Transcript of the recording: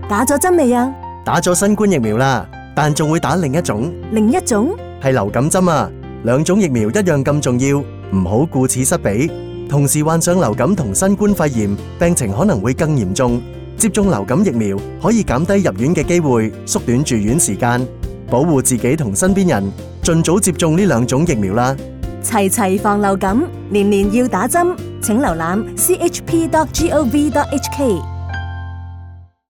打咗針未啊？ 打咗新冠疫苗啦，但仲會打另一種係流感針啊。兩種疫苗一樣咁重要，唔好顧此失彼。同時患上流感同新冠肺炎，病情可能會更嚴重。接種流感疫苗可以減低入院嘅機會，縮短住院時間，保護自己同身邊人。盡早接種呢兩種疫苗啦！ 齊防流感，年年要打針。請瀏覽chp.gov.hk。